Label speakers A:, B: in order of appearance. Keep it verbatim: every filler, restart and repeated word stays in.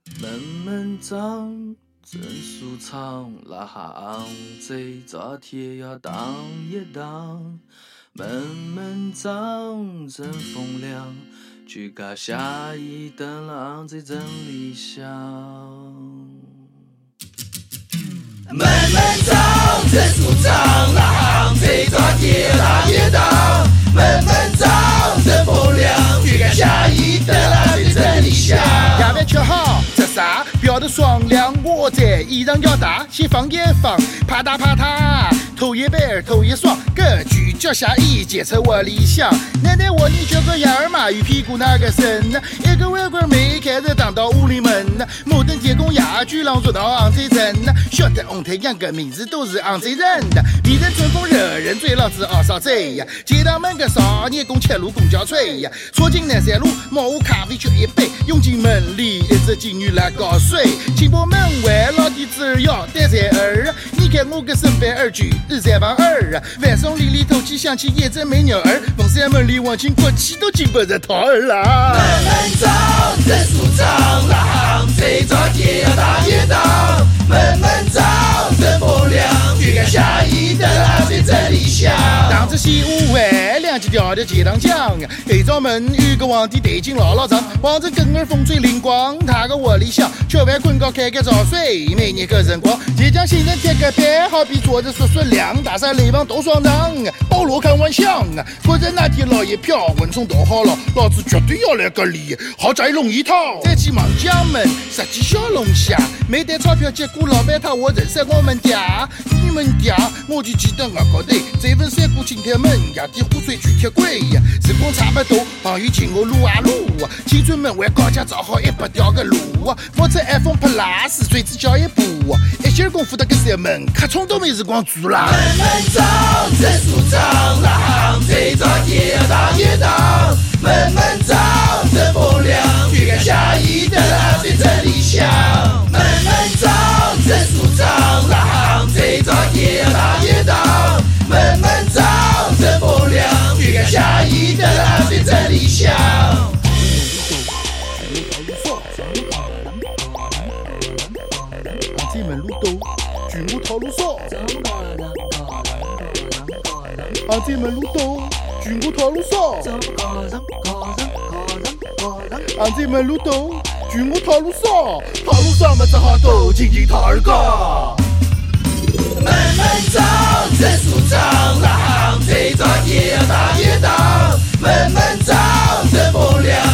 A: 闷闷脏，真舒畅，拉行这早天要当一当。闷闷脏，真风凉，去嘎下一灯廊，这真理想。
B: 闷闷脏，真舒畅，拉行这早天要当一当。闷闷脏，真风凉，去嘎下一灯廊，这真理想。
C: 夜饭吃好。啥？表的爽亮，我在衣裳要大，先放一放，啪嗒啪嗒，头一杯头一爽，个句脚下一结成我理想。奶奶我你叫个样儿嘛，与屁股那个身，一个外国妹开始当到屋里门，摩登铁工哑剧郎做到昂贼人，晓得红太阳个名字都是昂贼人的，迷人春风惹人醉，老子二少贼呀，街道门个少年公切路公交吹呀，错进南山路，茅屋咖啡缺一杯，涌进门里一只金鱼来搞水，清波门外老弟子儿要带崽儿，你看我个身边儿句日三房儿，晚上里里透气响起一阵美鸟儿，凤山门里往进过去都进不着桃儿啦。
B: 闷闷脏，真舒畅，拉行这早天要当一当。闷闷脏，真风凉，去看下一灯廊，这真理想。
C: 当着西屋外，两只条条街上讲，黑枣门有个皇帝对劲老老长，望着根儿风吹灵光，他个窝里想，吃完困觉开个早睡，每年个辰光，即将新人贴个板，好比坐着说说凉，大山雷王都爽当，保罗看玩笑，果然那天老爷票，文冲都好了，老子绝对要来个礼，豪宅龙一套，再去望江门，十几小龙虾，没带钞票，结果老板他我认识我们家，你们家，我就记得我高头，这份三股青铁门，夜底湖水举铁轨，时光差不多，朋友请我撸啊撸，青春门外高架造好一百条个路，我车 iPhone Plus 随之叫一步，一歇功夫的个山门，卡冲都没时光住啦。
B: 闷闷脏，真舒畅，拉行这早天要当一当。闷闷脏，真风凉，去看下一灯廊，这真理想。闷闷脏，真舒畅，拉行这早天要当一当。闷闷脏，真风凉，去看下一灯廊，这真理想。
C: 这门路兜，举木桃路少。啊，这门路兜，举木桃路少。啊，这门路兜，举木桃路少。桃路上么只好兜，紧紧桃儿高。
B: 闷闷脏，真舒畅，拉行这早天要当一当。闷闷脏，真风凉。